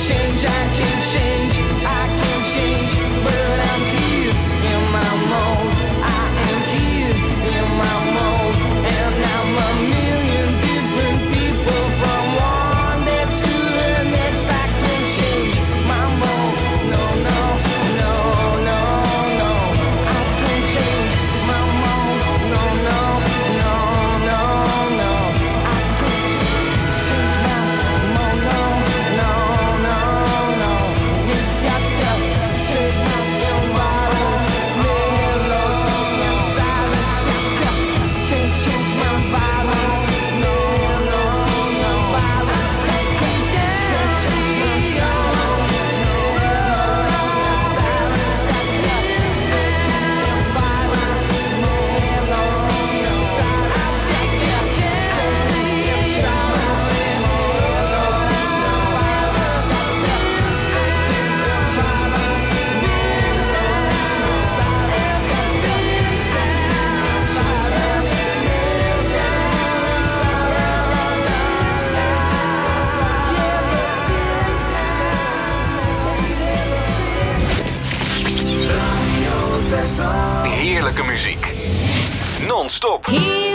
Heerlijke muziek. Non-stop.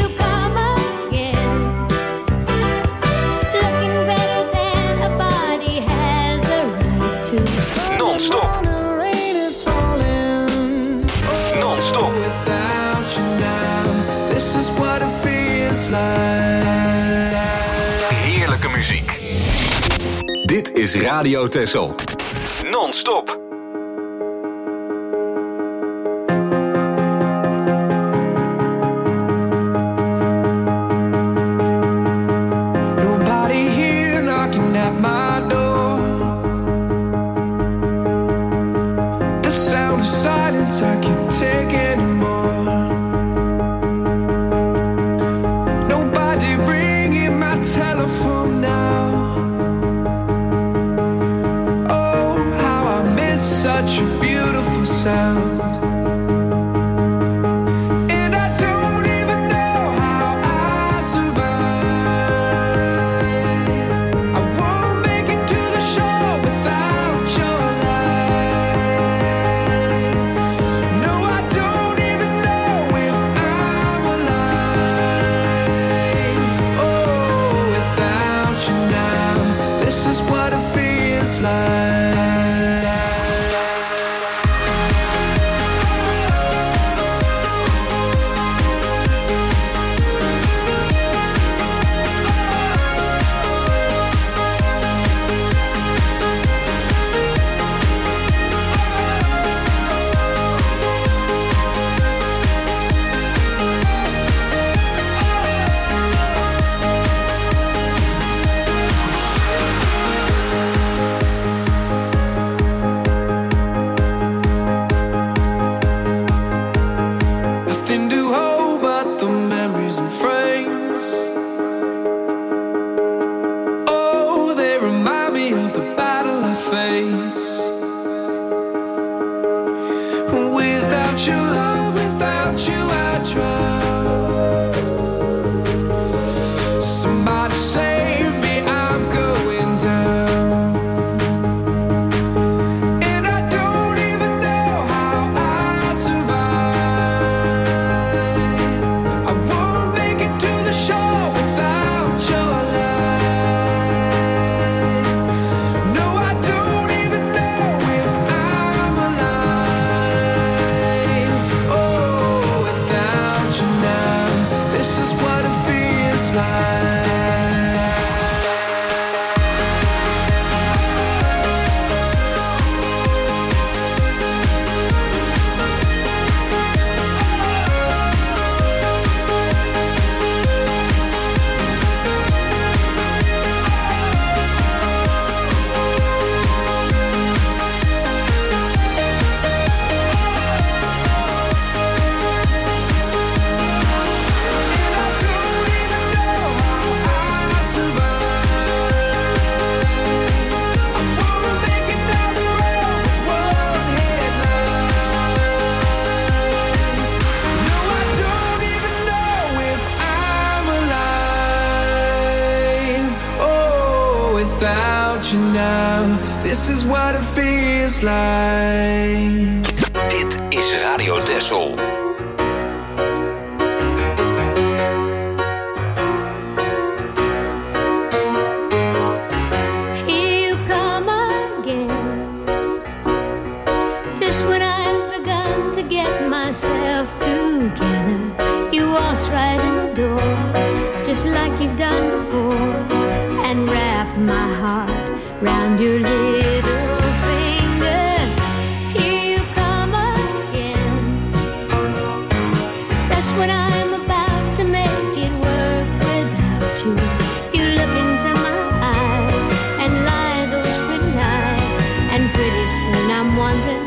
Non-stop. Non-stop. Heerlijke muziek. Dit is Radio Texel. Non-stop. I don't even know without you now. This is what it feels like. Dit is Radio Texel. Just when I've begun to get myself together, you waltz right in the door, just like you've done before, and wrap my heart round your little finger. Here you come again. Just when I'm about to make it work without you, you look into my eyes and lie those pretty lies, and pretty soon I'm wondering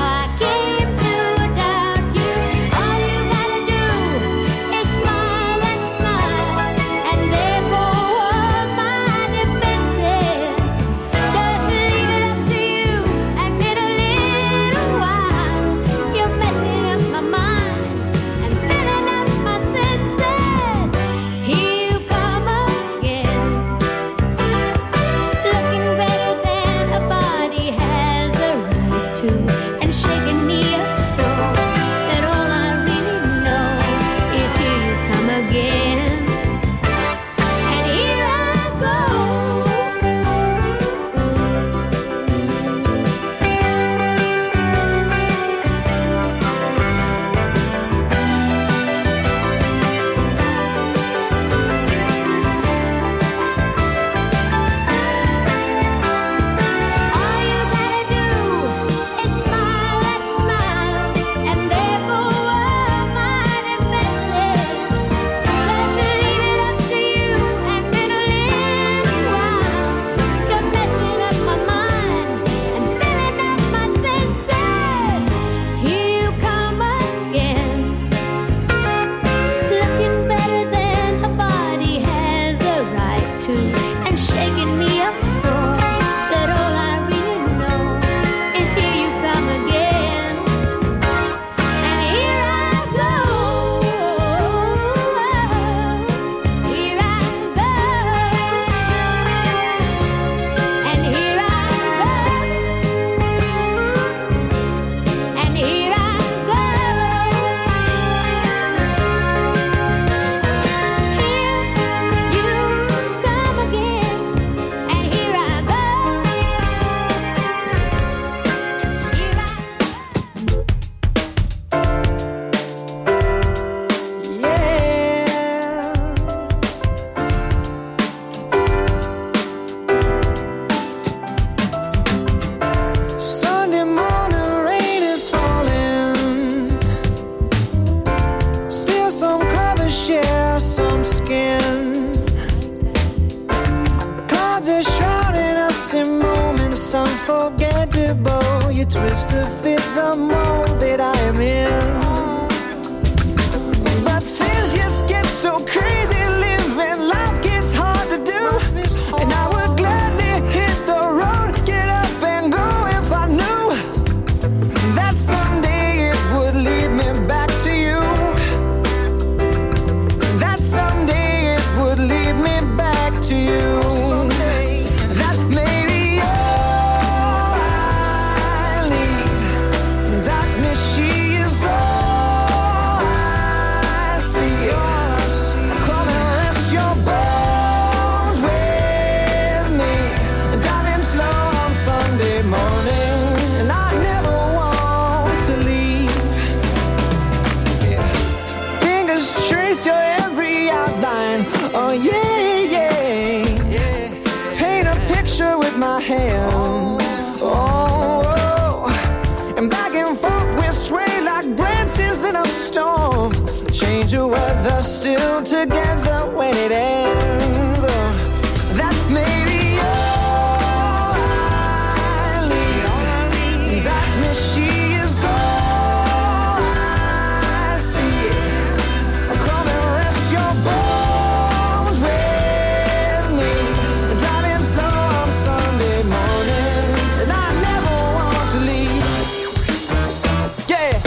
still together when it ends. That may be all I need. Darkness, she is all I see. Come and rest your bones with me. Driving slow on Sunday morning, and I never want to leave. Yeah.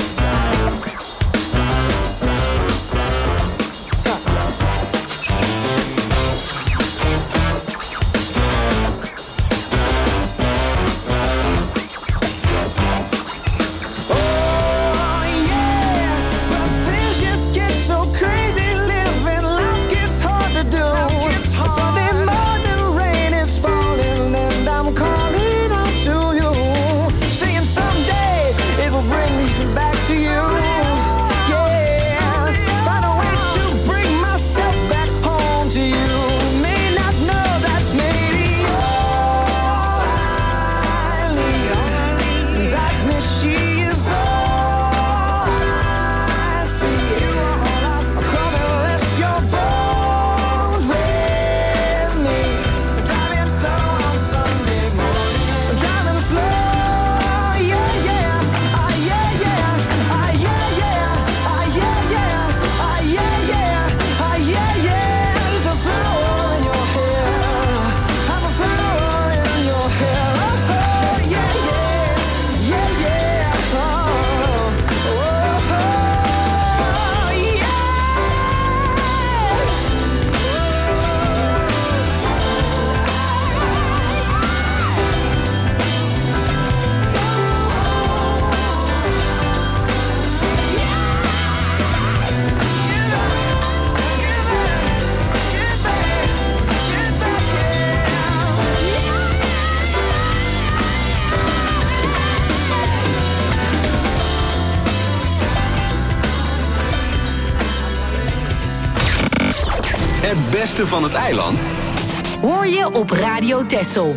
het beste van het eiland? Hoor je op Radio Texel.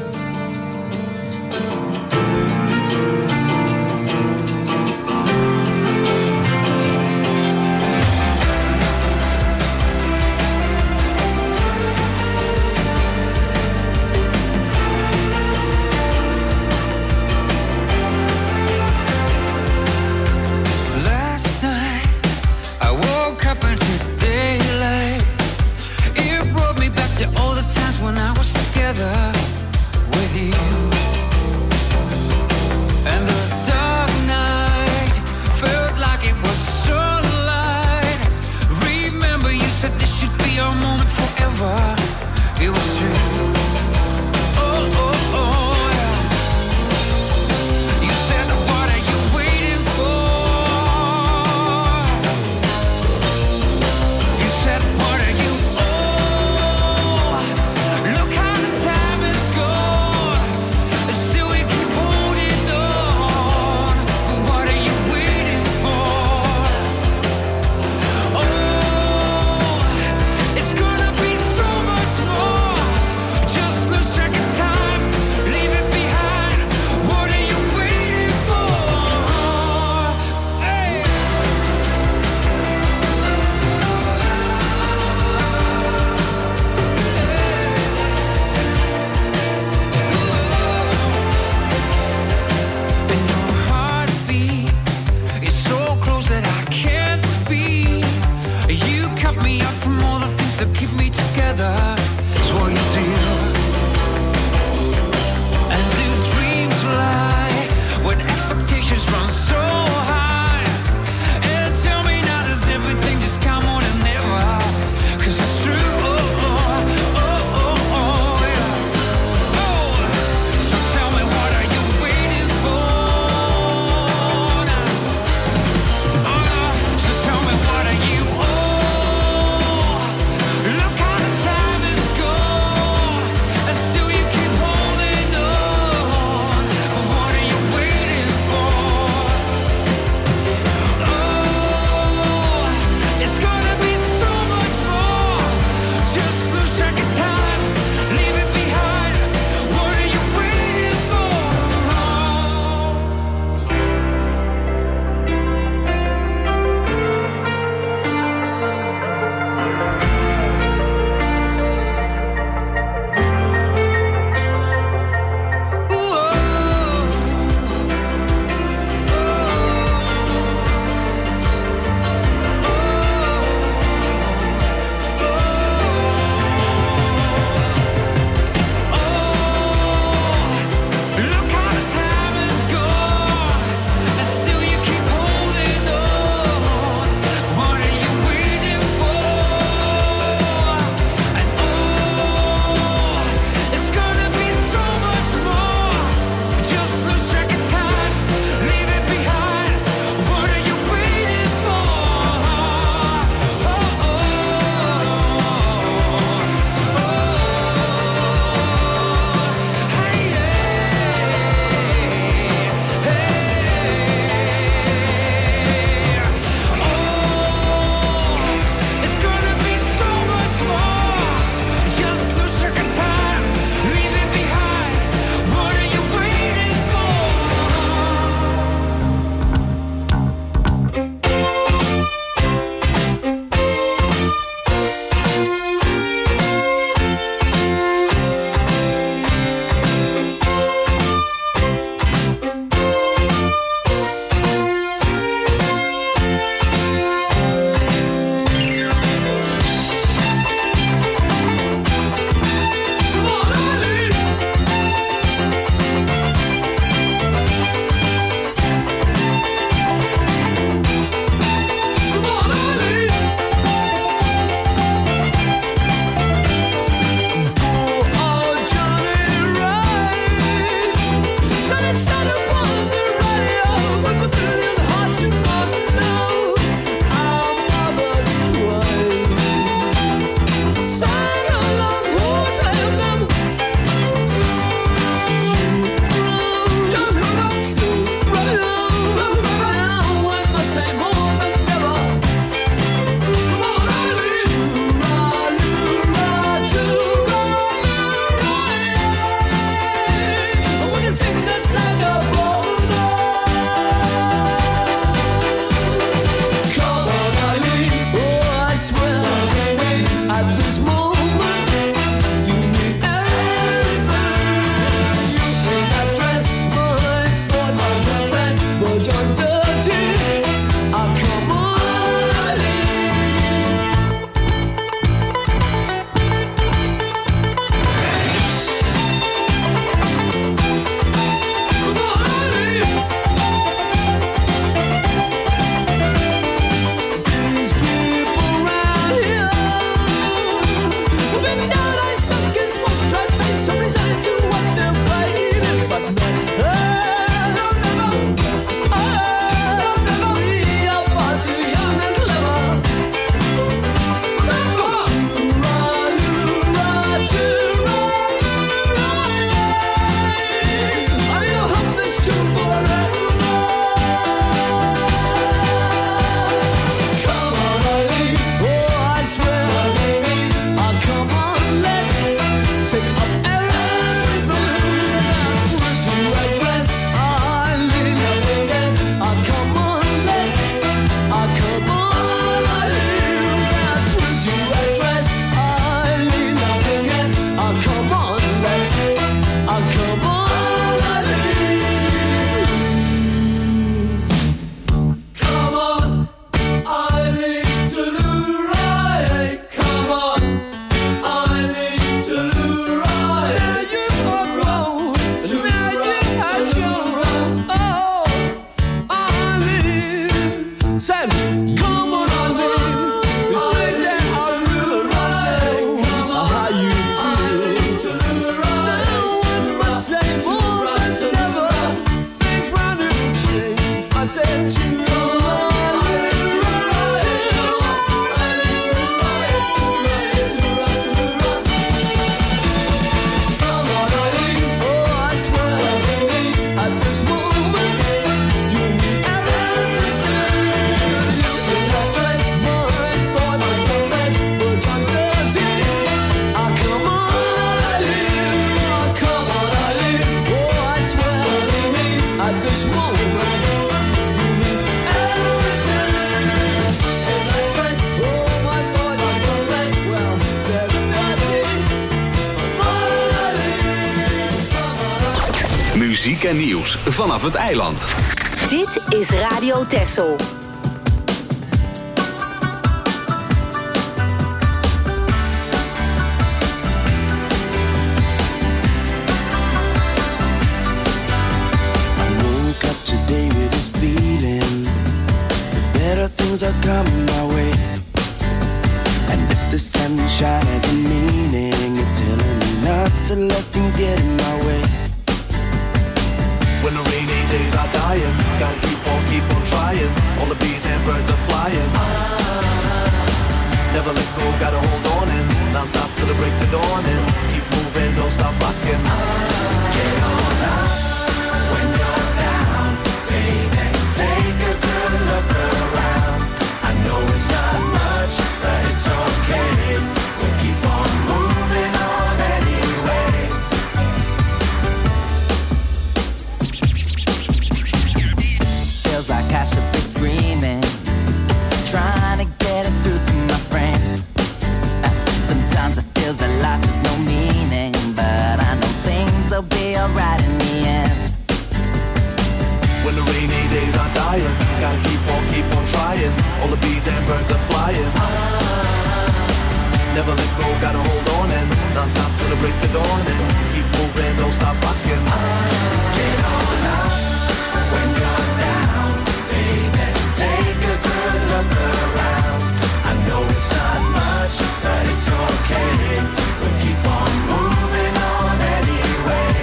muziek en nieuws vanaf het eiland. Dit is Radio Texel. Things are coming my way, and if the sunshine has a meaning, it's telling me not to let things get in my way. When the rainy days are dying, gotta keep on trying. All the bees and birds are flying. Never let go, gotta hold on and non-stop till the break of dawn and keep moving, don't stop rocking. Get on up when you're down, baby. Take a good look around. It's not much, but it's okay. We'll keep on moving on anyway. Feels like I should be screaming, trying to get it through to my friends. Sometimes it feels that life has no meaning, but I know things will be alright in the end. When the rainy days are dying, gotta keep on trying. All the bees and birds are flying. Never let go, gotta hold on and non-stop till the break of dawn and keep moving, don't stop rocking. Get on up when you're down, baby. Take a good look around. I know it's not much, but it's okay. We'll keep on moving on anyway.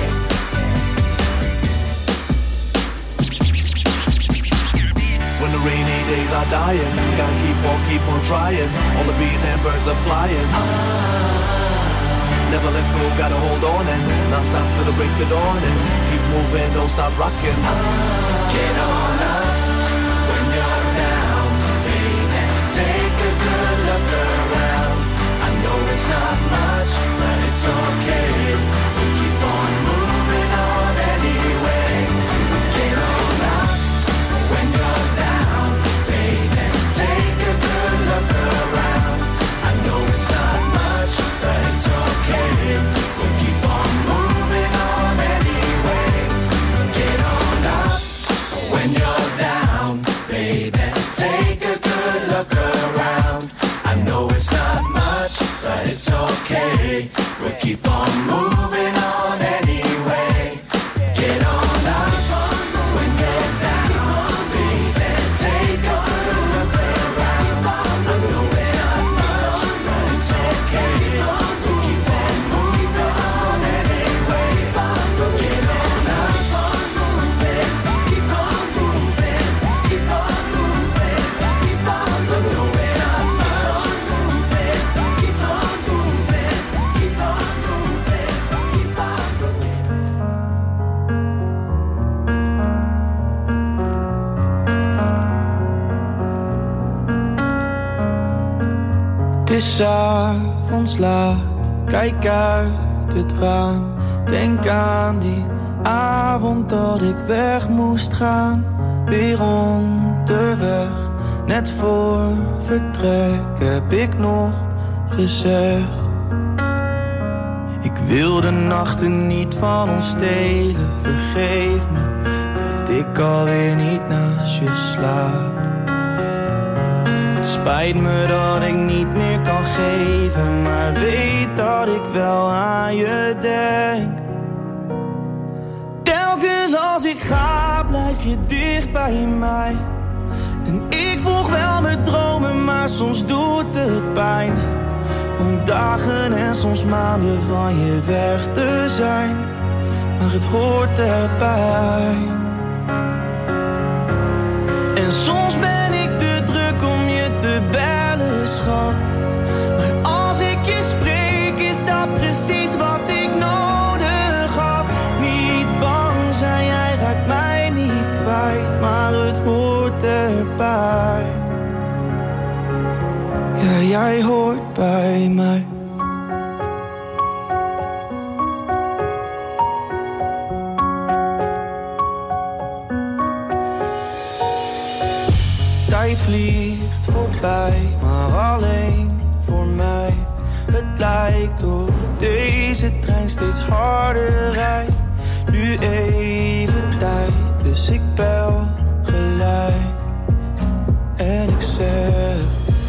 When the rainy days are dying, gotta keep on trying. All the bees and birds are flying. Never let go, gotta hold on and non-stop till the break of dawn and keep moving, don't stop rocking. Get on up when you're down, baby. Take a good look around. I know it's not much, but it's okay. We keep on moving on anyway. Get on up when you're down, baby. Take a good look around. I know it's not much, but it's okay. We'll keep on moving on anyway. Get on up when you're down, baby. Take a good look around. I know it's not much, but it's okay. We'll keep on moving on anyway. Get on up when you're down, baby. Take a good look around. I know it's not much, but it's okay. We'll keep on moving on anyway. Get on up, keep on moving, keep on moving, keep on moving. I know it's not much, keep on moving, keep on moving, keep on moving. Het is 's avonds laat, kijk uit het raam. Denk aan die avond dat ik weg moest gaan. Weer onderweg, net voor vertrek heb ik nog gezegd. Ik wil de nachten niet van ons stelen. Vergeef me dat ik alweer niet naast je slaap. Het spijt me dat ik niet meer kan geven, maar weet dat ik wel aan je denk. Telkens als ik ga, blijf je dicht bij mij. En ik volg wel mijn dromen, maar soms doet het pijn. Om dagen en soms maanden van je weg te zijn. Maar het hoort erbij. En soms ben ik te druk om je te bellen, schat. Maar als ik je spreek, is dat precies wat ik nodig had. Niet bang zijn, jij raakt mij niet kwijt, maar het hoort erbij. Ja, jij hoort bij mij. Tijd vliegt voorbij, maar alleen voor mij. Het lijkt of deze trein steeds harder rijdt. nu even tijd, dus ik bel gelijk. En ik zeg,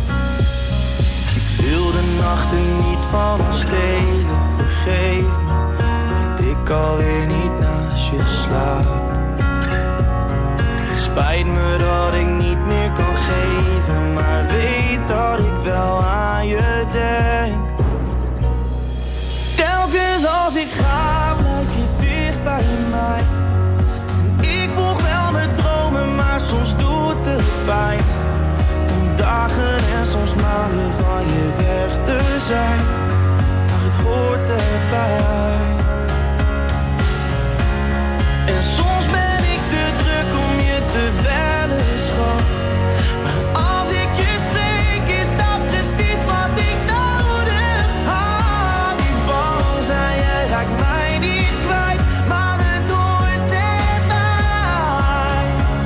ik wil de nachten niet van ons stelen. Vergeef me dat ik alweer niet naast je slaap. Het spijt me dat ik niet meer kan geven, maar weet dat ik wel aan je denk. Telkens als ik ga, blijf je dicht bij mij. En ik volg wel mijn dromen, maar soms doet het pijn. Om dagen en soms maanden van je weg te zijn, maar het hoort erbij. En soms ben ik te druk om je te bellen, schat. Maar als ik je spreek, is dat precies wat ik nodig had. Niet bang zijn, jij raakt mij niet kwijt, maar het hoort erbij.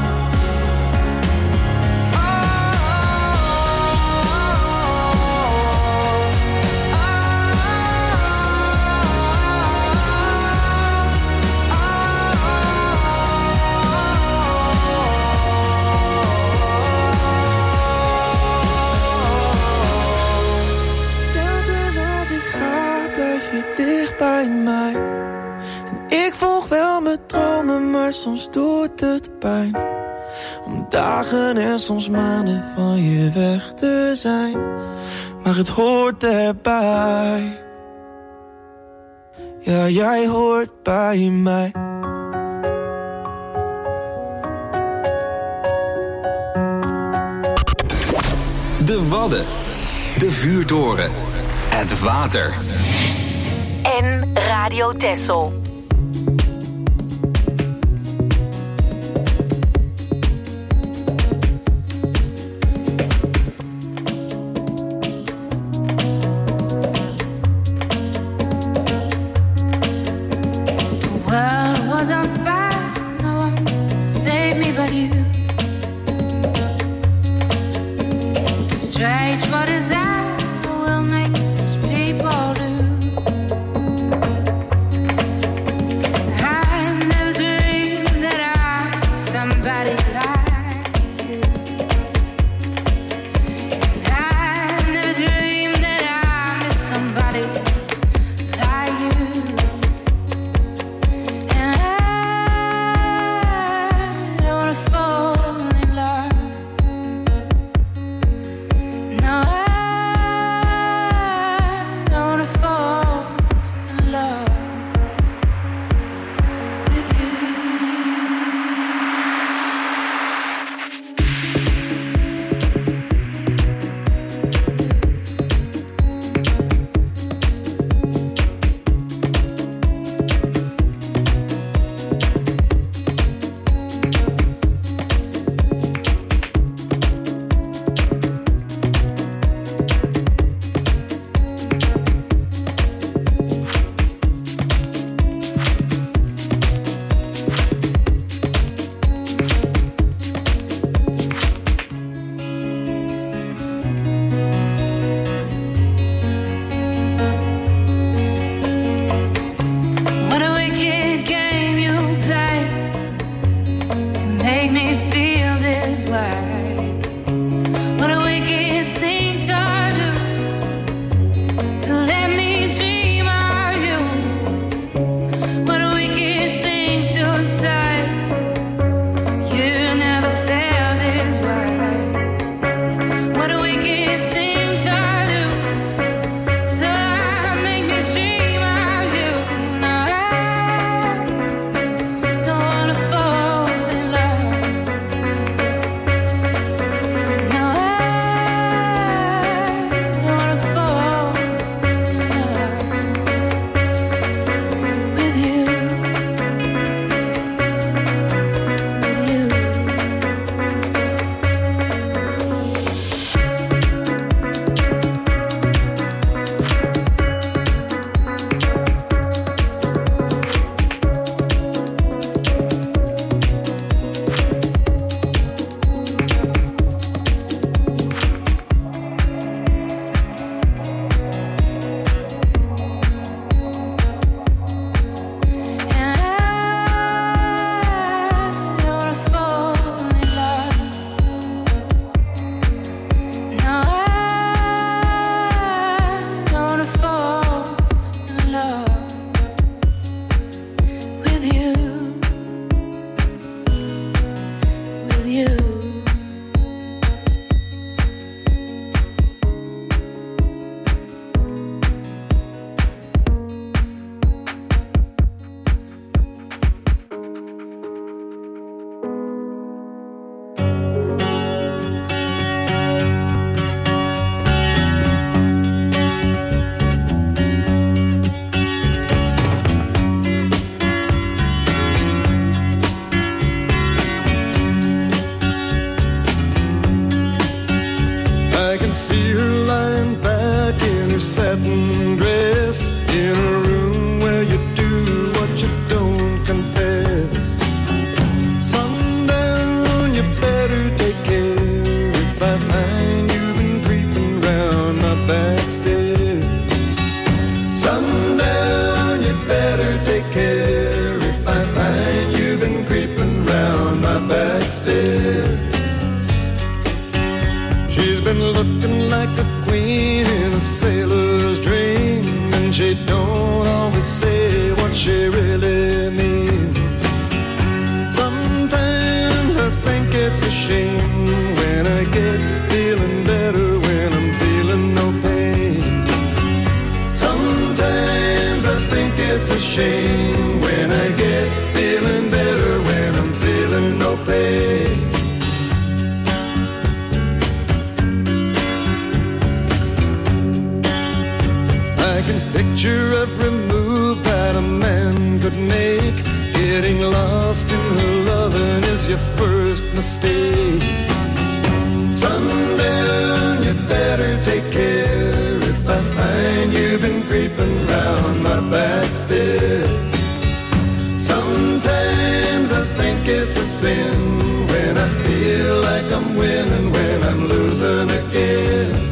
Telkens als ik ga, blijf je dicht bij mij. En ik volg wel mijn dromen, maar soms doet het pijn. Om dagen en soms maanden van je weg te zijn, maar het hoort erbij. Ja, jij hoort bij mij. De Wadden. De vuurtoren. Het water. En Radio Texel. Strange, what is that? Will make people do. Sundown, you better take care if I find you've been creeping round my back stairs. She's been looking like a queen in a sailor's dream, and she don't always say what she really means. Sometimes I think it's a shame when I get feeling better when I'm feeling no pain. Sometimes I think it's a shame when I get feeling better when I'm feeling no pain. I can picture every move that a man could make. Getting lost in her loving is your first mistake. Sundown, you better take care if I find you've been creeping round my back stairs. Sometimes I think it's a sin when I feel like I'm winning when I'm losing again.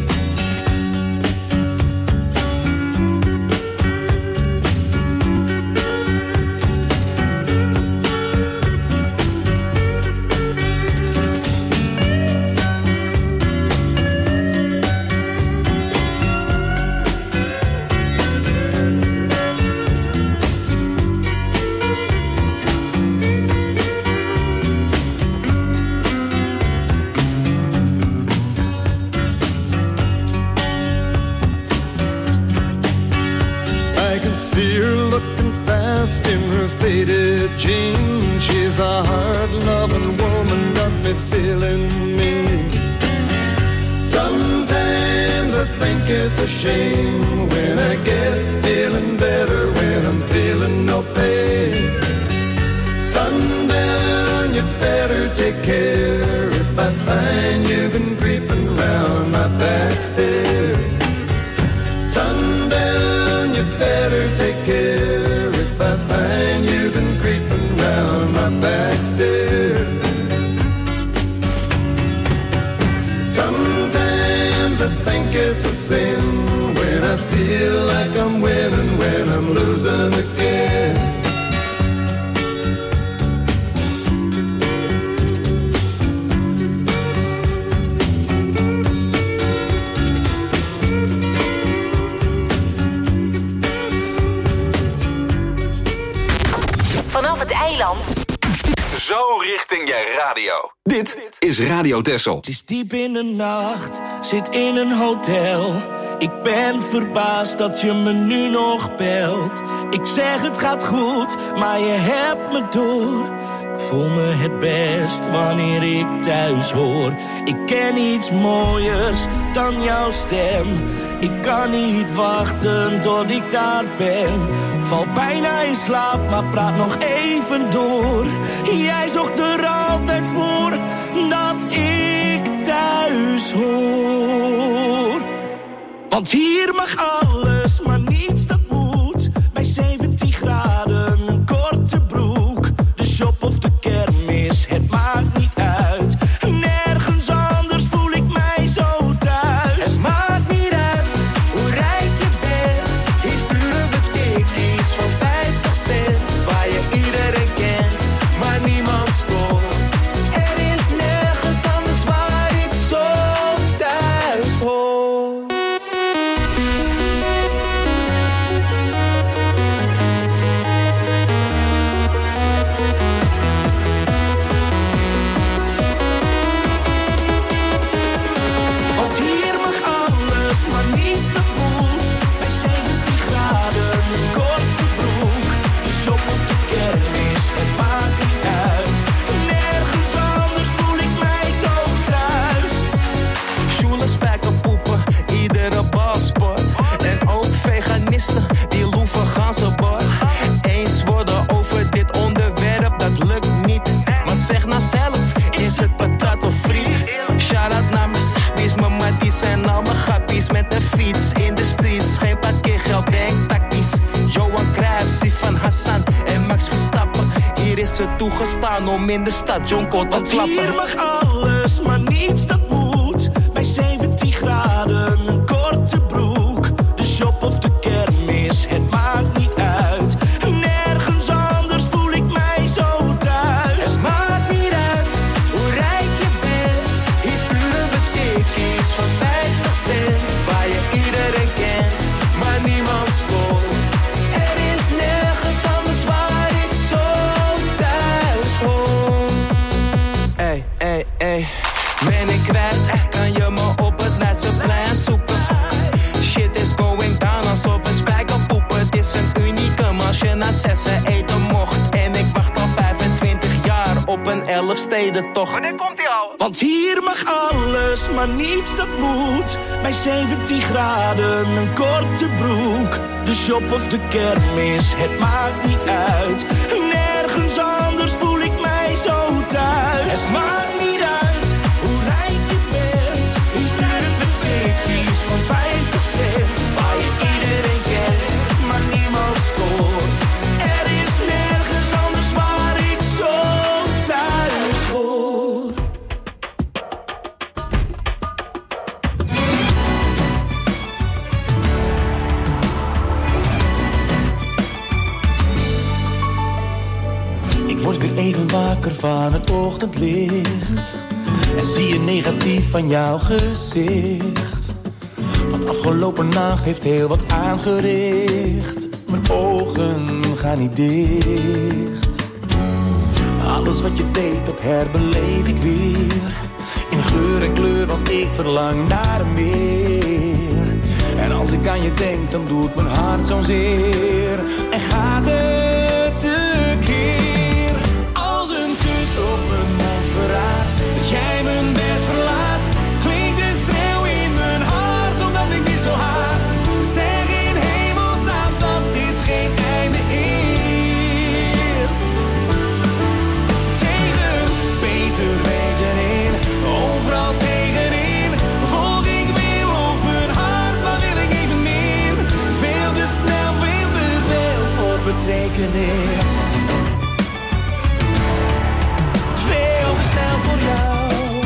In her faded jeans, she's a hard-loving woman, got me feeling mean. Sometimes I think it's a shame when I get feeling better when I'm feeling no pain. Sundown, you better take care if I find you've been creeping round my back stairs. Sundown, you better take care if I find you've been creeping round my back stairs. Sometimes I think it's a sin when I feel like I'm winning when I'm losing again. Zo richting je radio. Dit is Radio Texel. Het is diep in de nacht, zit in een hotel. Ik ben verbaasd dat je me nu nog belt. Ik zeg het gaat goed, maar je hebt me door. Ik voel me het best wanneer ik thuis hoor. Ik ken iets mooiers dan jouw stem. Ik kan niet wachten tot ik daar ben. Val bijna in slaap, maar praat nog even door. Jij zorgt er altijd voor dat ik thuis hoor. Want hier mag alles, maar niets dat moet. Bij 17 graden, een korte broek. De shop of de kermis, het maakt niet uit. Nergens anders voel ik mij zo thuis. Het maakt niet uit hoe rijk je bent. Hier sturen we tikkies van 50 cent. Waar je iedereen kent, maar niemand stoort. Er is nergens anders waar ik zo thuis hoor. Want hier mag alles, maar niets dat moet. Bij 17 graden, een korte broek. De shop of de kermis, het maakt niet uit. Nergens anders voel ik mij zo thuis. Sjoelen, spijkerpoepen, iedere balsport. En ook veganisten, die loeven ganzenbord. Eens worden over dit onderwerp, dat lukt niet. Want zeg nou zelf, is het patat of friet? Shout-out naar mijn sabbies, mijn matties en al mijn grappies. Met de fiets in de streets, geen parkeergeld, denk tactisch. Johan Cruijff, Sifan Hassan en Max Verstappen. Hier is het toegestaan om in de stad John Cole te klappen. Hier mag alles, maar niets dat moet. Bij 17 graden, een korte broek. De shop of de kermis, het steden toch. Wanneer komt die al? Want hier mag alles, maar niets dat moet. Bij 17 graden, een korte broek. De shop of de kermis, het maakt niet uit. Nergens anders voel ik mij zo thuis. Het maakt niet uit hoe rijk je bent. Hier schrijven we tikkies van 50 cent. Waar je iedereen kent, maar niemand stoort. Er is nergens anders waar ik zo thuis hoor. Ik word weer even wakker van het ochtendlicht en zie je negatief van jouw gezicht. Want afgelopen nacht heeft heel wat aangericht. Mijn ogen gaan niet dicht. Alles wat je deed, dat herbeleef ik weer. In geur en kleur, want ik verlang naar meer. En als ik aan je denk, dan doet mijn hart zo'n zeer. En gaat het tekeer. Als een kus op mijn mond verraadt dat jij mijn bed verlaat, klinkt de schreeuw in mijn hart omdat ik dit zo haat. Zeg in hemelsnaam dat dit geen einde is. Tegen beter weten in, overal tegenin. Volg ik weer los mijn hart, maar wil ik even in. Veel te snel, veel te veel voor betekenis. Veel te snel voor jou.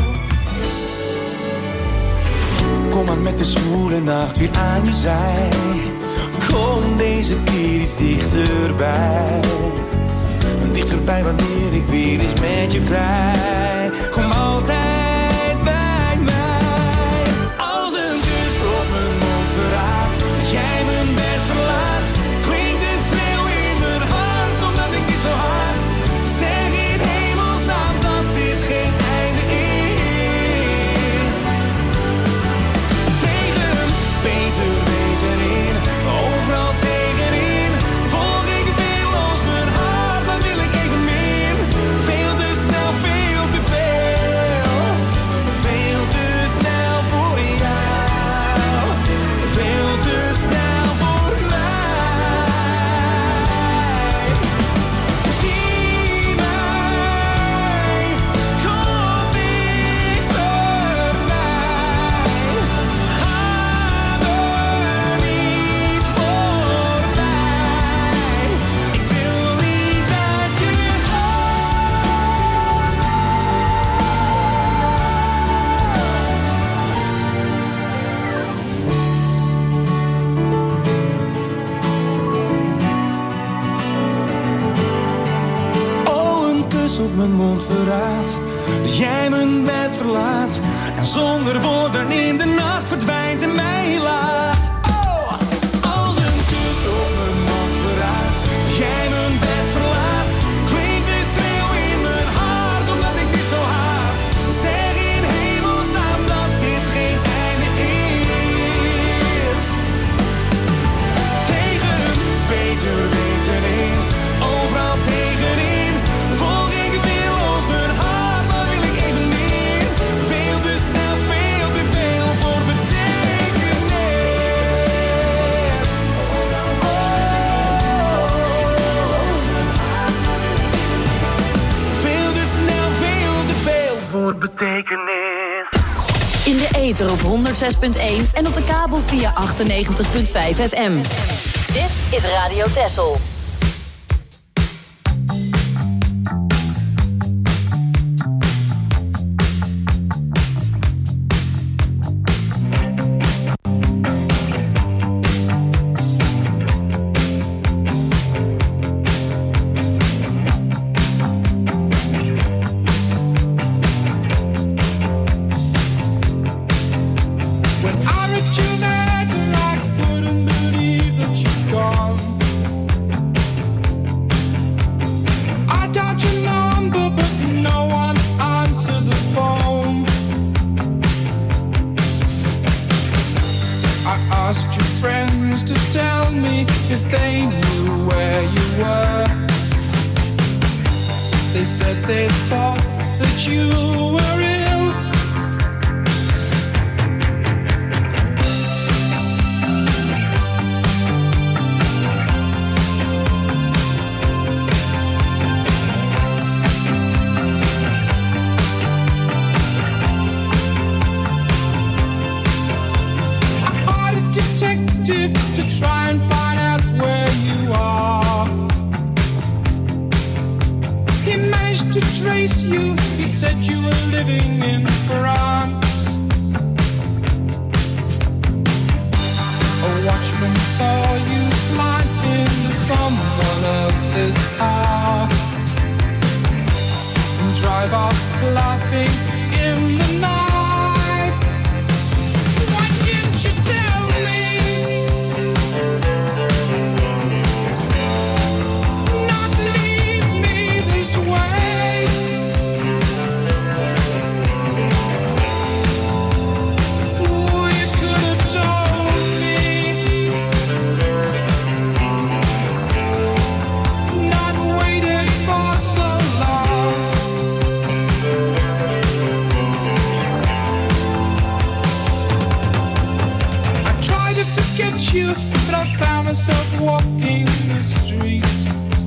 Kom maar met de zwoele nacht weer aan je zij. Kom deze keer iets dichterbij. Dichterbij wanneer ik weer eens met je vrij. Kom altijd bij mij. Als een kus op mijn mond verraadt dat jij mijn bed verlaat, klinkt de schreeuw in mijn hart omdat ik dit zo haat. Zeg in hemelsnaam dat dit geen einde is. Tegen beter weten in, overal tegenin. Volg ik weer los mijn hart, maar wil ik even min. Veel te snel, veel te veel. Veel te snel voor jou. Veel te snel voor mij. Zie mij, kom dichterbij. Ga er niet voorbij. Ik wil niet dat je Oh, een kus op mijn mond verraadt dat jij mijn bed verlaat en zonder woorden in de nacht verdwijnt en mij laat. Oh, als een kus op mijn mond verraadt dat jij mijn bed verlaat, klinkt de schreeuw in mijn hart omdat ik dit zo haat. Zeg in hemelsnaam dat dit geen einde is. Tegen beter weten in, overal tegenin. Volg ik weer los mijn hart, maar wil ik even meer. Veel te snel, veel te veel voor betekenis. Veel te snel, veel te veel voor betekenis. In de ether op 106.1 en op de kabel via 98.5 FM. Dit is Radio Texel. When I looked you night and I couldn't believe that you'd gone. I dialed your number but no one answered the phone. I asked your friends to tell me if they knew where you were. They said they thought that you were ill. I hired a detective to try and find out where you are. He managed to trace you. He said you were living in France. A watchman saw you climb into someone else's car and drive off laughing in the night. Why didn't you tell me? Not leave me this way. Oh, you could have told me. Not waited for so long. I tried to forget you, but I found myself walking the street.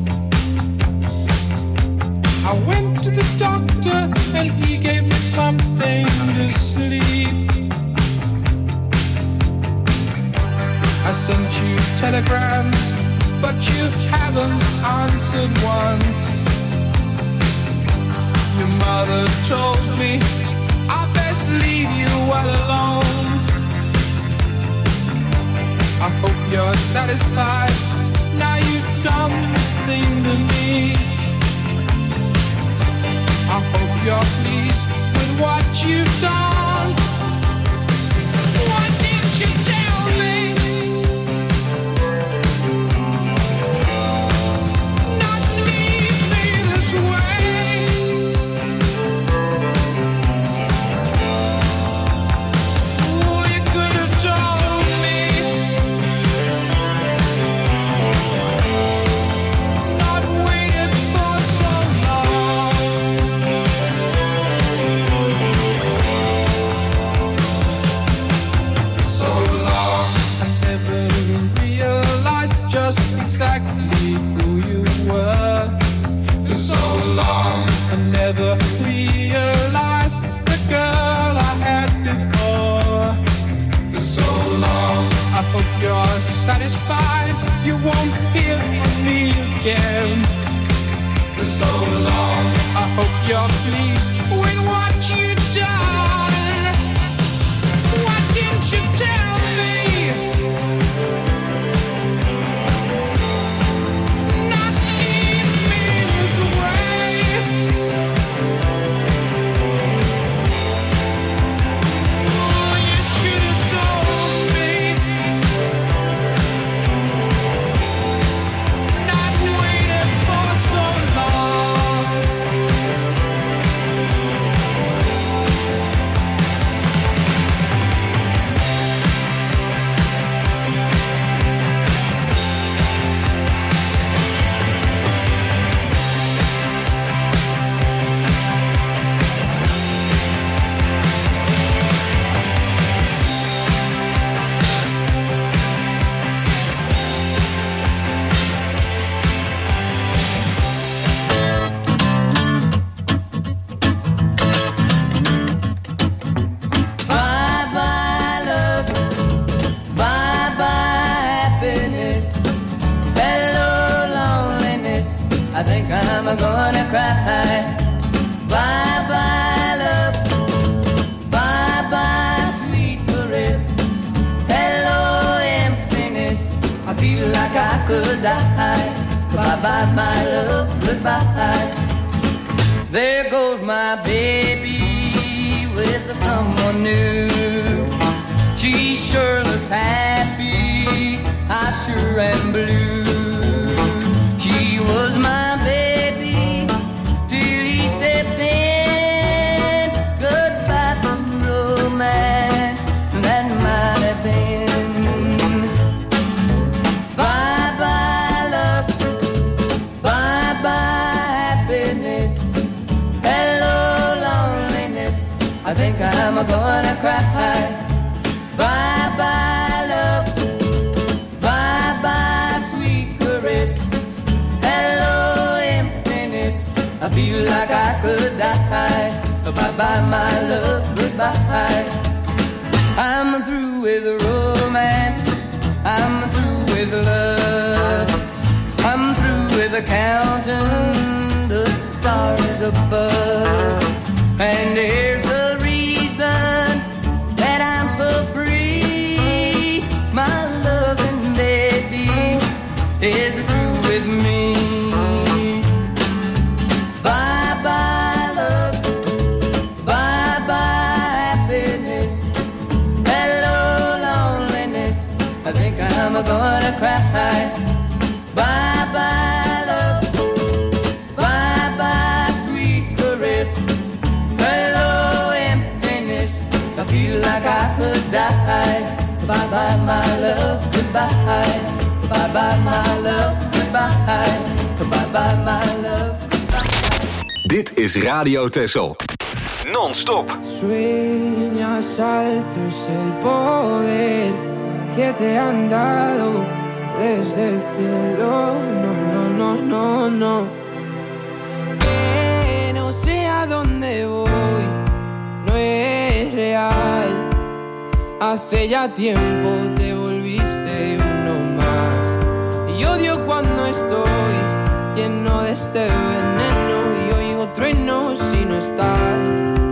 I went to the doctor and he gave me something to sleep. I sent you telegrams, but you haven't answered one. Your mother told me I best leave you all alone. I hope you're satisfied now you've done this thing to me. I hope you're pleased with what you've done. Why didn't you tell me? Not leave me this way. Oh, you could have told me. Not waited for so long. So long, I never realized just exactly who you were. For so long, I never realized the girl I had before. For so long, I hope you're satisfied you won't hear from me again. For so long, I hope you're pleased with what you've done. Why didn't you tell me? Not leave me this way. Oh, you should have told me. Not waited for so long. Bye bye love, bye bye happiness, hello loneliness, I think I'm gonna cry. Bye bye love, bye bye sweet caress, hello emptiness, I feel like I could die. Bye bye my love, goodbye. There goes my baby with someone new. She sure looks happy, I sure am blue. She was my baby till he stepped in. Goodbye to romance, that might have been. Bye bye love, bye bye happiness, hello love. I think I'm gonna cry. Bye bye love, bye bye sweet caress. Hello emptiness, I feel like I could die. Bye bye my love, goodbye. I'm through with romance, I'm through with love, I'm through with counting the stars above. And there's a reason that I'm so free. My loving baby is through with me. Bye bye love, bye bye happiness. Hello loneliness, I think I'm gonna cry. Bye bye love, bye bye sweet caress. Hello emptiness, I feel like I could die. Bye bye my love, goodbye. Bye bye my love, goodbye. Bye bye my love, goodbye. Dit is Radio Texel. Non-stop. Sueñas alto es el poder que te han dado desde el cielo. No, no, no, no, no. Que no sé a dónde voy, no es real. Hace ya tiempo te volviste uno más. Y odio cuando estoy lleno de este veneno y oigo truenos si no estás.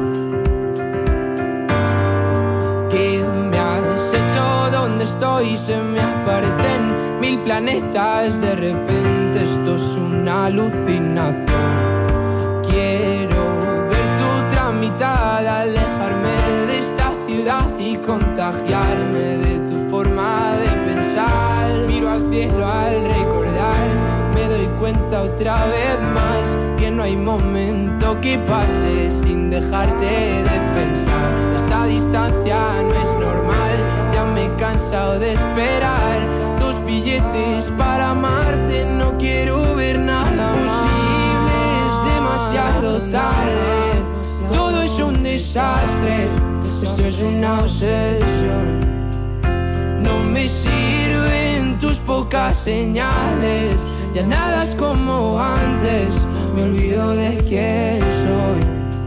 ¿Qué me has hecho? ¿Dónde estoy? Se me aparecen 1000 planetas. De repente esto es una alucinación. Quiero ver tu tramitada, alejarme de esta ciudad y contagiarme de tu forma de pensar. Miro al cielo al recordar, me doy cuenta otra vez más que no hay momento que pase sin dejarte de pensar. Esta distancia no es normal, ya me he cansado de esperar tus billetes para amarte. No quiero ver nada posible, es demasiado tarde. Todo es un desastre, esto es una obsesión. No me sirven tus pocas señales, ya nada es como antes, me olvido de quién soy.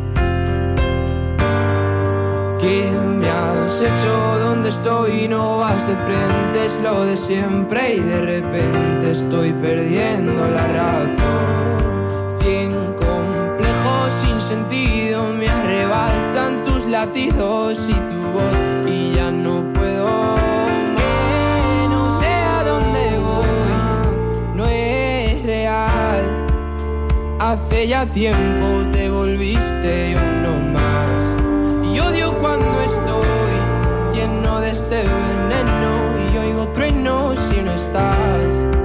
¿Qué me has hecho? ¿Dónde estoy? No vas de frente, es lo de siempre y de repente estoy perdiendo la razón. 100 complejos sin sentido me arrebatan tus latidos y tu voz y ya no puedo. Que no sé a dónde voy, no es real. Hace ya tiempo te volviste uno más. Y odio cuando estoy lleno de este veneno y oigo truenos si no estás.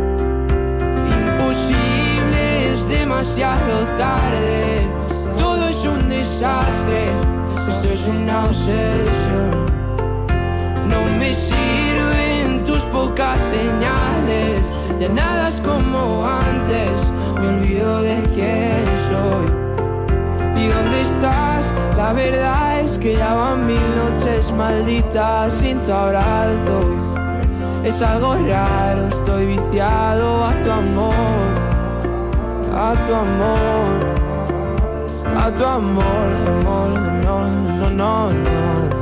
Imposible, es demasiado tarde. Todo es un desastre, esto es una obsesión. No me sirven tus pocas señales, ya nada es como antes, me olvido de quién soy. ¿Y dónde estás? La verdad es que ya van 1000 noches malditas sin tu abrazo. Es algo raro, estoy viciado a tu amor, a tu amor, a tu amor, amor, no, no, no, no.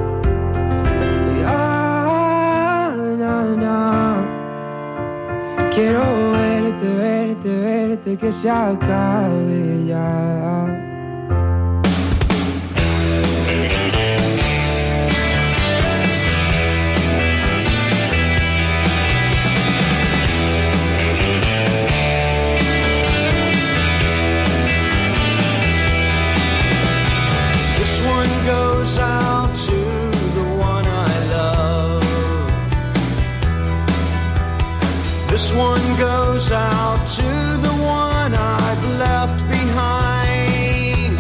Ya, na, na. Quiero verte, verte, verte, que se acabe ya. Goes out to the one I love. This one goes out to the one I've left behind.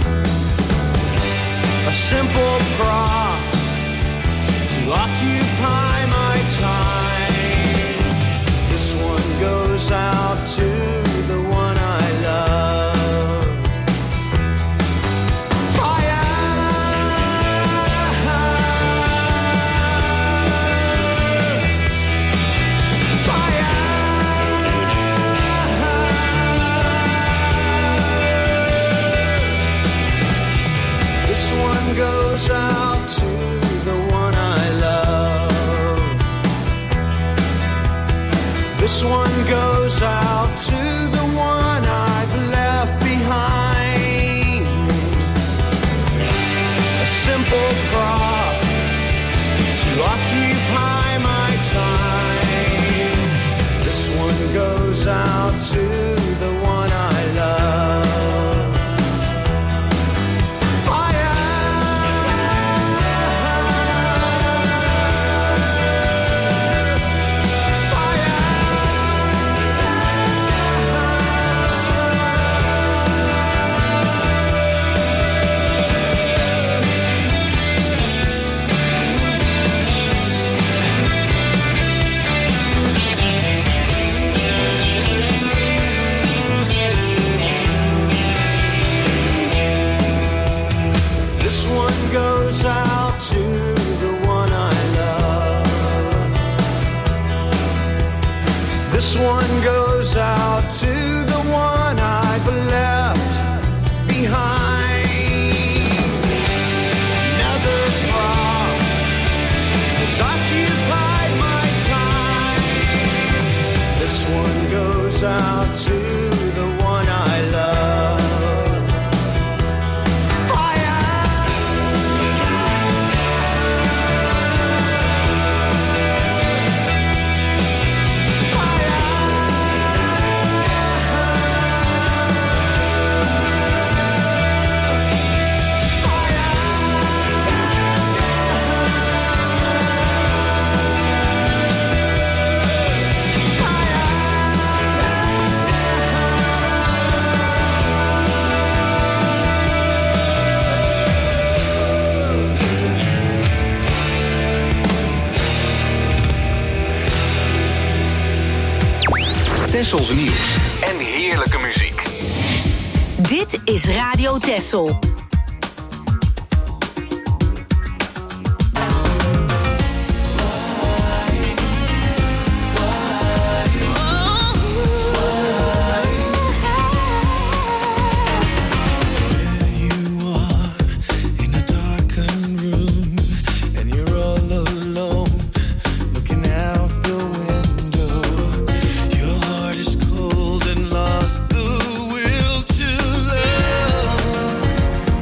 A simple prop to occupy my time. This one goes out to the one I love. Fire! goes out to the one I've left behind. A simple prop to occupy my time. This one goes out to the one I love. Goes out to the one I love. This one goes out to the one I've left behind. Another thought has occupied my time. This one goes out to the one I love. Tessels nieuws en heerlijke muziek. Dit is Radio Tessel. Lost the will to love.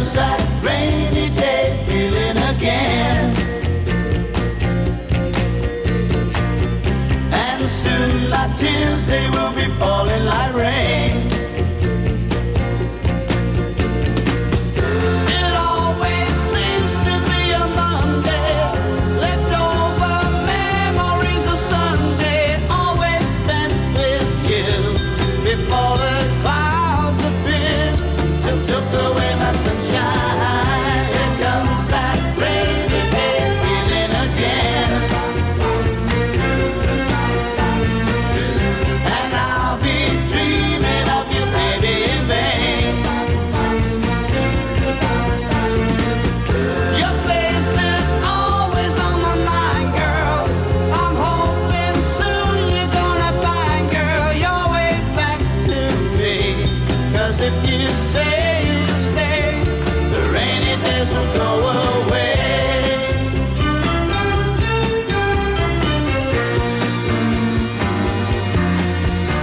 sad rainy day feeling again. And soon my tears they will be falling.